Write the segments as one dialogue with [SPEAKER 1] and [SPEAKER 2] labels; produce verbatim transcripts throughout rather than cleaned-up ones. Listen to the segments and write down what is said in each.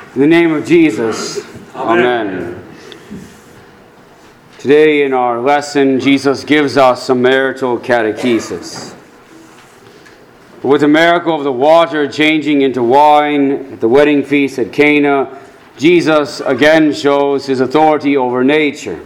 [SPEAKER 1] In the name of Jesus, Amen. Amen. Today in our lesson, Jesus gives us some marital catechesis. With the miracle of the water changing into wine at the wedding feast at Cana, Jesus again shows his authority over nature.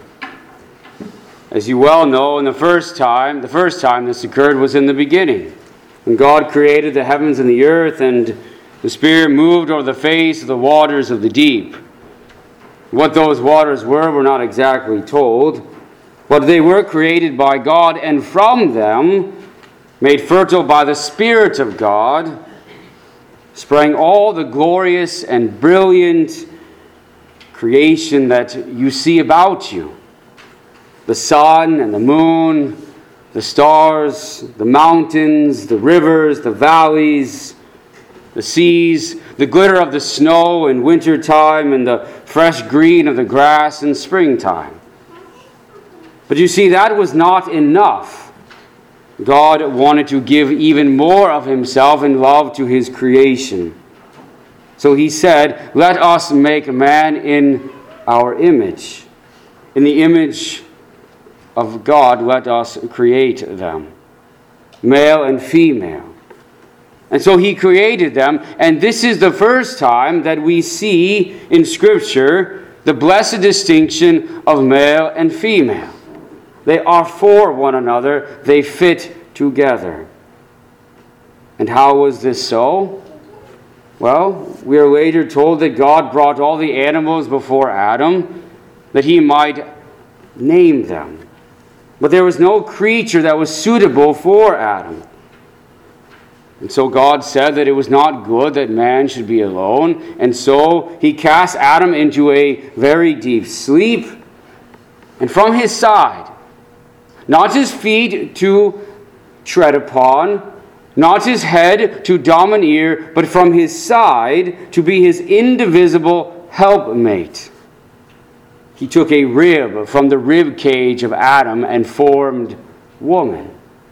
[SPEAKER 1] As you well know, in the first time, the first time this occurred was in the beginning, when God created the heavens and the earth, and the Spirit moved over the face of the waters of the deep. What those waters were, we're not exactly told, but they were created by God, and from them, made fertile by the Spirit of God, sprang all the glorious and brilliant creation that you see about you. The sun and the moon, the stars, the mountains, the rivers, the valleys, the seas, the glitter of the snow in wintertime, and the fresh green of the grass in springtime. But you see, that was not enough. God wanted to give even more of himself in love to his creation. So he said, "Let us make man in our image. In the image of God, let us create them, male and female." And so he created them, and this is the first time that we see in Scripture the blessed distinction of male and female. They are for one another, they fit together. And how was this so? Well, we are later told that God brought all the animals before Adam, that he might name them. But there was no creature that was suitable for Adam. And so God said that it was not good that man should be alone. And so he cast Adam into a very deep sleep. And from his side, not his feet to tread upon, not his head to domineer, but from his side to be his indivisible helpmate. He took a rib from the rib cage of Adam and formed woman.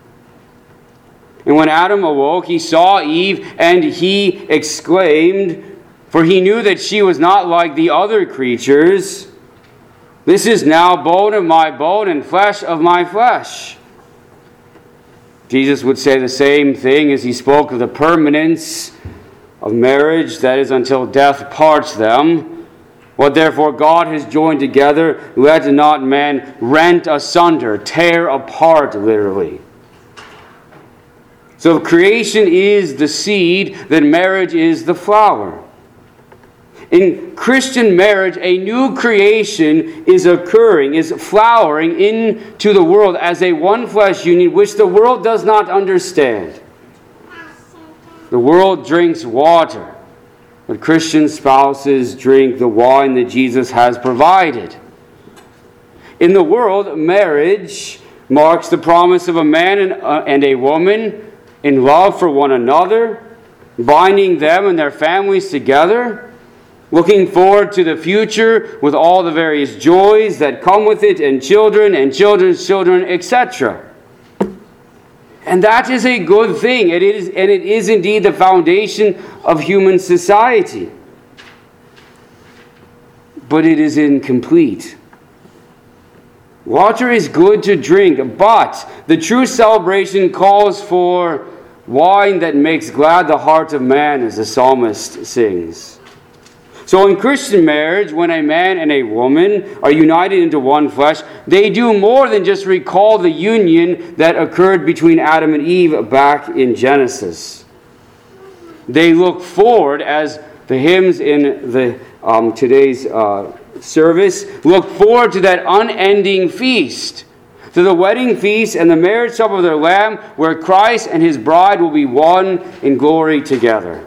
[SPEAKER 1] And when Adam awoke, he saw Eve, and he exclaimed, for he knew that she was not like the other creatures, "This is now bone of my bone and flesh of my flesh." Jesus would say the same thing as he spoke of the permanence of marriage, that is, until death parts them. What therefore God has joined together, let not man rent asunder, tear apart, literally. So creation is the seed, then marriage is the flower. In Christian marriage, a new creation is occurring, is flowering into the world as a one-flesh union which the world does not understand. The world drinks water, but Christian spouses drink the wine that Jesus has provided. In the world, marriage marks the promise of a man and, uh, and a woman in love for one another, binding them and their families together, looking forward to the future with all the various joys that come with it, and children and children's children, et cetera. And that is a good thing. It is, and it is indeed the foundation of human society. But it is incomplete. Water is good to drink, but the true celebration calls for wine that makes glad the heart of man, as the psalmist sings. So in Christian marriage, when a man and a woman are united into one flesh, they do more than just recall the union that occurred between Adam and Eve back in Genesis. They look forward, as the hymns in the um, today's uh, service look forward to that unending feast, to the wedding feast and the marriage supper of their Lamb, where Christ and his bride will be one in glory together.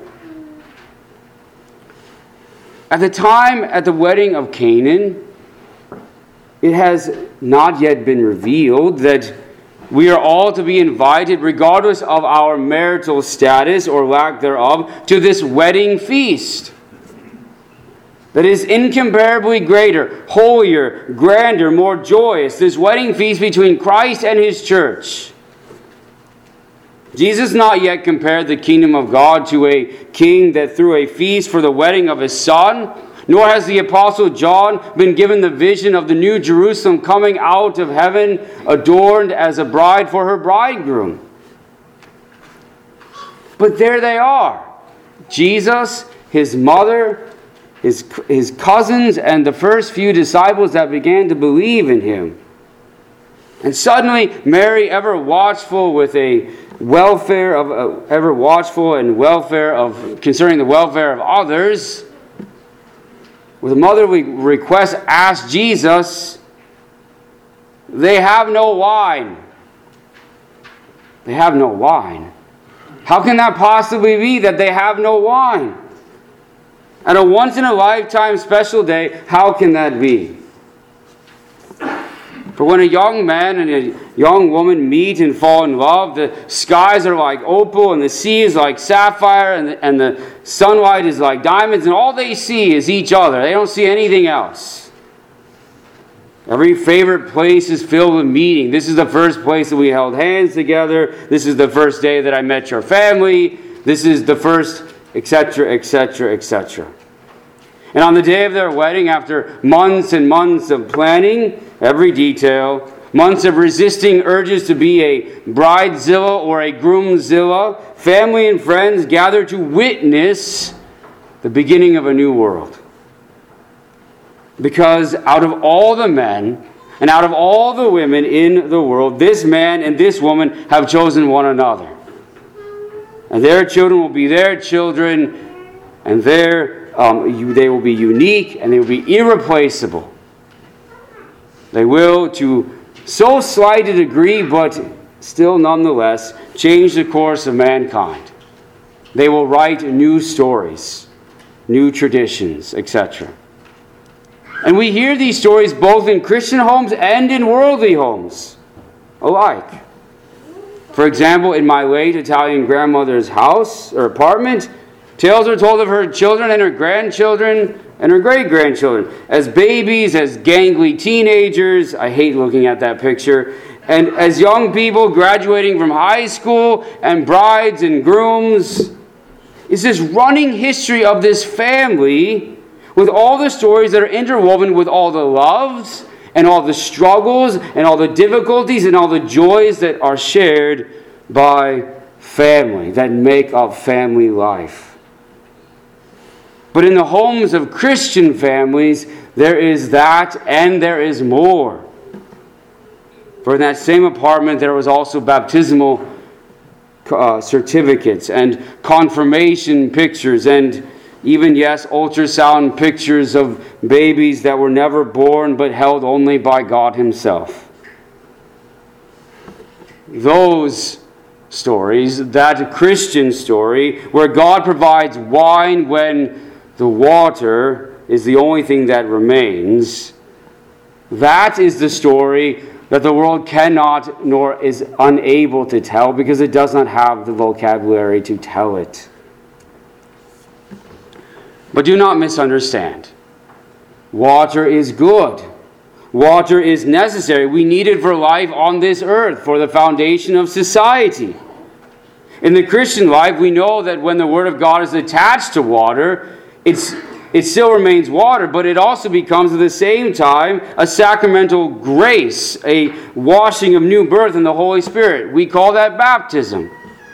[SPEAKER 1] At the time at the wedding of Canaan, it has not yet been revealed that we are all to be invited, regardless of our marital status or lack thereof, to this wedding feast that is incomparably greater, holier, grander, more joyous, this wedding feast between Christ and his church. Jesus not yet compared the kingdom of God to a king that threw a feast for the wedding of his son, nor has the Apostle John been given the vision of the new Jerusalem coming out of heaven, adorned as a bride for her bridegroom. But there they are. Jesus, his mother, his, his cousins, and the first few disciples that began to believe in him. And suddenly, Mary, ever watchful with a welfare of uh, ever watchful and welfare of concerning the welfare of others, with a motherly request, asked Jesus, "They have no wine." They have no wine. How can that possibly be that they have no wine? At a once-in-a-lifetime special day, how can that be? For when a young man and a young woman meet and fall in love, the skies are like opal and the sea is like sapphire and the, and the sunlight is like diamonds, and all they see is each other. They don't see anything else. Every favorite place is filled with meeting. This is the first place that we held hands together. This is the first day that I met your family. This is the first, et cetera, et cetera, et cetera. And on the day of their wedding, after months and months of planning, every detail, months of resisting urges to be a bridezilla or a groomzilla, family and friends gather to witness the beginning of a new world. Because out of all the men and out of all the women in the world, this man and this woman have chosen one another. And their children will be their children, and their, um, you, they will be unique and they will be irreplaceable. They will, to so slight a degree, but still nonetheless, change the course of mankind. They will write new stories, new traditions, et cetera. And we hear these stories both in Christian homes and in worldly homes alike. For example, in my late Italian grandmother's house or apartment, tales are told of her children and her grandchildren and her great-grandchildren as babies, as gangly teenagers. I hate looking at that picture. And as young people graduating from high school, and brides and grooms. It's this running history of this family with all the stories that are interwoven with all the loves and all the struggles and all the difficulties and all the joys that are shared by family, that make up family life. But in the homes of Christian families, there is that and there is more. For in that same apartment, there was also baptismal uh, certificates and confirmation pictures and even, yes, ultrasound pictures of babies that were never born but held only by God Himself. Those stories, that Christian story, where God provides wine when the water is the only thing that remains, that is the story that the world cannot nor is unable to tell because it does not have the vocabulary to tell it. But do not misunderstand. Water is good. Water is necessary. We need it for life on this earth, for the foundation of society. In the Christian life, we know that when the Word of God is attached to water, it's, it still remains water, but it also becomes at the same time a sacramental grace, a washing of new birth in the Holy Spirit. We call that baptism.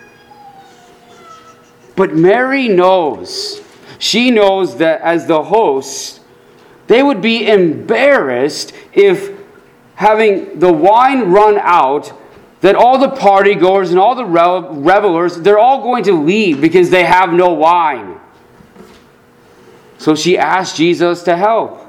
[SPEAKER 1] But Mary knows. She knows that as the host, they would be embarrassed if, having the wine run out, that all the party goers and all the revelers, they're all going to leave because they have no wine. So she asked Jesus to help.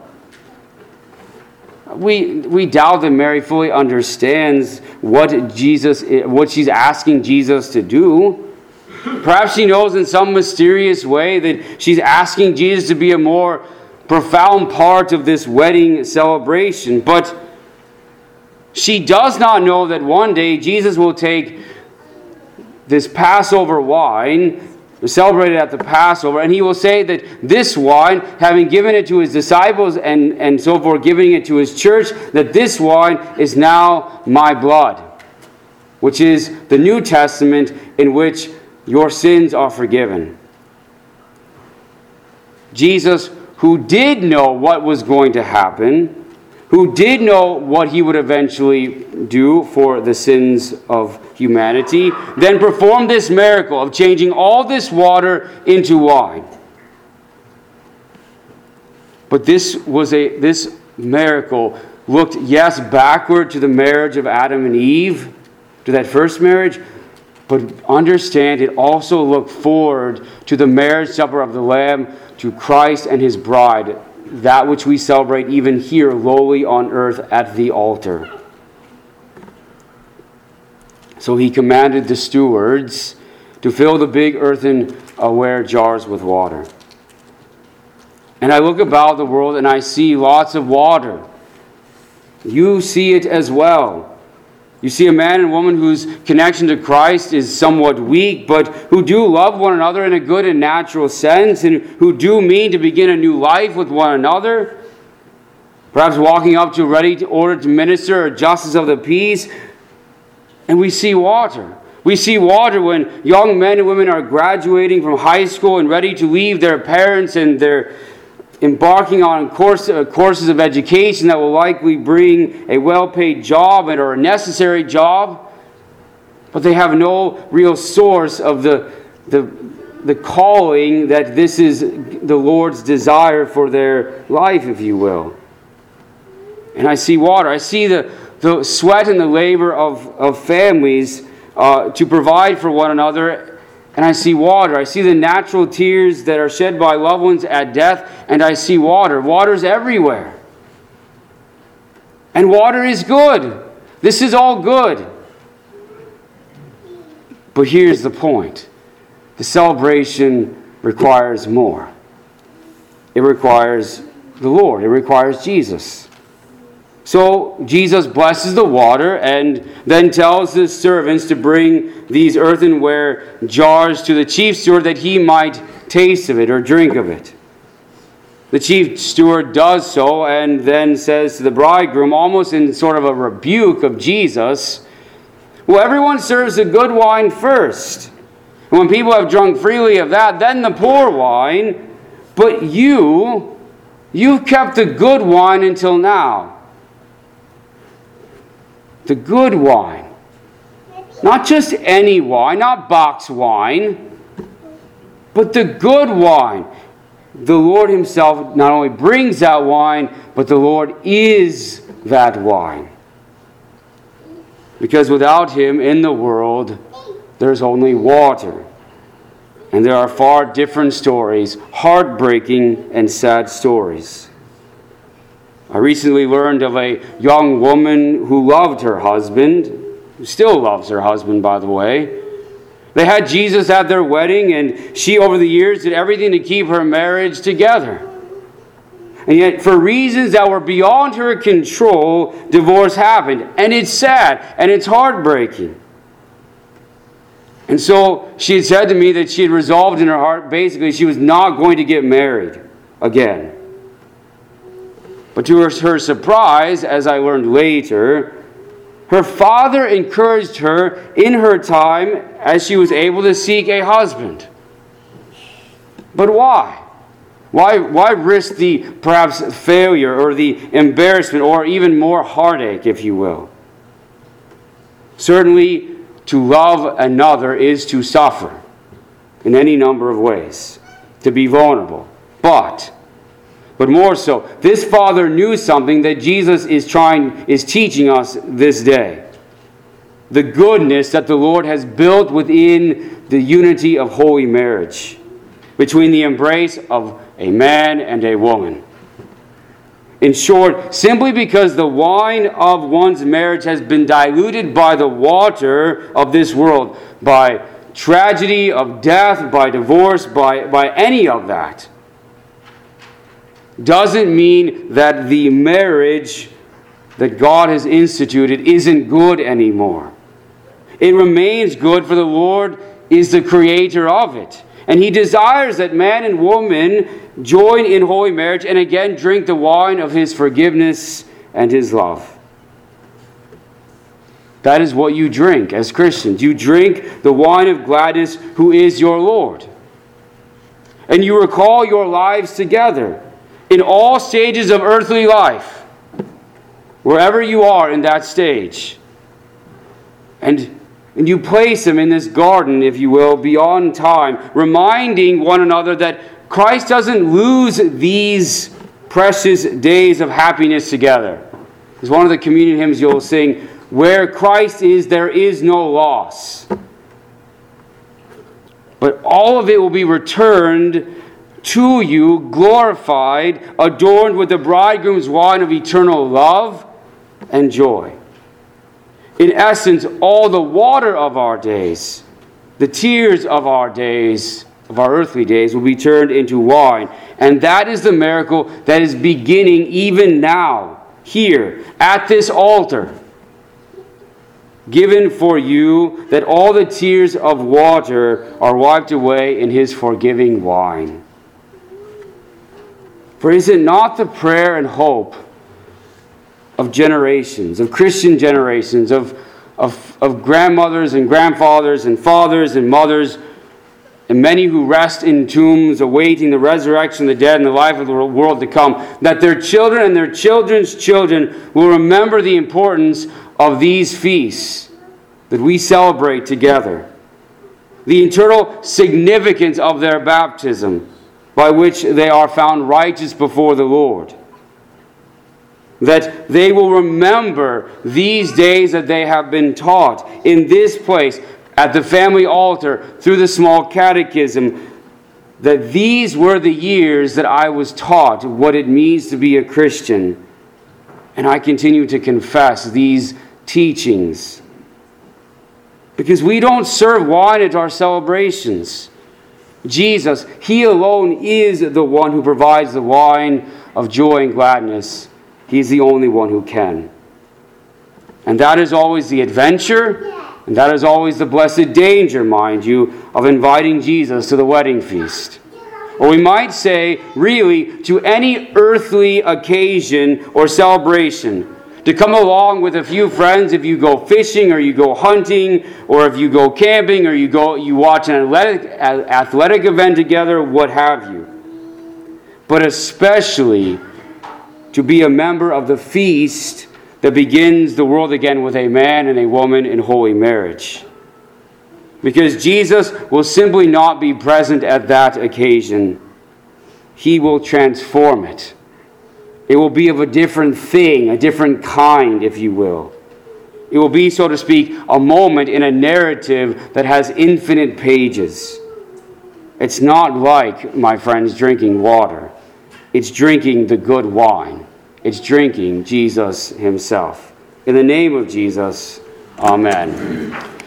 [SPEAKER 1] We, we doubt that Mary fully understands what Jesus, what she's asking Jesus to do. Perhaps she knows in some mysterious way that she's asking Jesus to be a more profound part of this wedding celebration. But she does not know that one day Jesus will take this Passover wine, celebrated at the Passover, and He will say that this wine, having given it to His disciples and, and so forth, giving it to His church, that this wine is now my blood, which is the New Testament in which your sins are forgiven. Jesus, who did know what was going to happen, who did know what he would eventually do for the sins of humanity, then performed this miracle of changing all this water into wine. But this was a this miracle looked, yes, backward to the marriage of Adam and Eve, to that first marriage, but understand it also looked forward to the marriage supper of the Lamb, to Christ and his bride, that which we celebrate even here lowly on earth at the altar. So he commanded the stewards to fill the big earthenware jars with water. And I look about the world and I see lots of water. You see it as well. You see a man and woman whose connection to Christ is somewhat weak, but who do love one another in a good and natural sense, and who do mean to begin a new life with one another. Perhaps walking up to ready to order to minister or justice of the peace. And we see water. We see water when young men and women are graduating from high school and ready to leave their parents, and they're embarking on course, uh, courses of education that will likely bring a well-paid job and or a necessary job, but they have no real source of the, the, the calling that this is the Lord's desire for their life, if you will. And I see water. I see the, the sweat and the labor of, of families uh, to provide for one another. And I see water. I see the natural tears that are shed by loved ones at death. And I see water. Water's everywhere. And water is good. This is all good. But here's the point. The celebration requires more. It requires the Lord. It requires Jesus. So Jesus blesses the water and then tells the servants to bring these earthenware jars to the chief steward that he might taste of it or drink of it. The chief steward does so and then says to the bridegroom, almost in sort of a rebuke of Jesus, well, everyone serves the good wine first. And when people have drunk freely of that, then the poor wine. But you, you've kept the good wine until now. The good wine. Not just any wine, not box wine, but the good wine. The Lord himself not only brings that wine, but the Lord is that wine. Because without him in the world, there's only water. And there are far different stories, heartbreaking and sad stories. I recently learned of a young woman who loved her husband, who still loves her husband, by the way. They had Jesus at their wedding, and she, over the years, did everything to keep her marriage together. And yet, for reasons that were beyond her control, divorce happened. And it's sad, and it's heartbreaking. And so she had said to me that she had resolved in her heart, basically, she was not going to get married again. But to her, her surprise, as I learned later, her father encouraged her in her time as she was able to seek a husband. But why? Why, why risk the perhaps failure or the embarrassment or even more heartache, if you will? Certainly, to love another is to suffer in any number of ways, to be vulnerable. But But more so, this father knew something that Jesus is trying, is teaching us this day. The goodness that the Lord has built within the unity of holy marriage, between the embrace of a man and a woman. In short, simply because the wine of one's marriage has been diluted by the water of this world, by tragedy of death, by divorce, by, by any of that, doesn't mean that the marriage that God has instituted isn't good anymore. It remains good, for the Lord is the creator of it. And he desires that man and woman join in holy marriage and again drink the wine of his forgiveness and his love. That is what you drink as Christians. You drink the wine of gladness, who is your Lord. And you recall your lives together in all stages of earthly life, wherever you are in that stage. And, and you place them in this garden, if you will, beyond time, reminding one another that Christ doesn't lose these precious days of happiness together. It's one of the communion hymns you'll sing, where Christ is, there is no loss. But all of it will be returned to you, glorified, adorned with the bridegroom's wine of eternal love and joy. In essence, all the water of our days, the tears of our days, of our earthly days, will be turned into wine. And that is the miracle that is beginning even now, here, at this altar. Given for you, that all the tears of water are wiped away in his forgiving wine. For is it not the prayer and hope of generations, of Christian generations, of, of, of grandmothers and grandfathers and fathers and mothers, and many who rest in tombs awaiting the resurrection of the dead and the life of the world to come, that their children and their children's children will remember the importance of these feasts that we celebrate together, the eternal significance of their baptism, by which they are found righteous before the Lord, that they will remember these days that they have been taught in this place, at the family altar, through the small catechism, that these were the years that I was taught what it means to be a Christian. And I continue to confess these teachings. Because we don't serve wine at our celebrations. Jesus, He alone is the one who provides the wine of joy and gladness. He's the only one who can. And that is always the adventure, and that is always the blessed danger, mind you, of inviting Jesus to the wedding feast. Or we might say, really, to any earthly occasion or celebration, to come along with a few friends if you go fishing or you go hunting or if you go camping or you go you watch an athletic, athletic event together, what have you. But especially to be a member of the feast that begins the world again with a man and a woman in holy marriage. Because Jesus will simply not be present at that occasion. He will transform it. It will be of a different thing, a different kind, if you will. It will be, so to speak, a moment in a narrative that has infinite pages. It's not like, my friends, drinking water. It's drinking the good wine. It's drinking Jesus himself. In the name of Jesus, amen.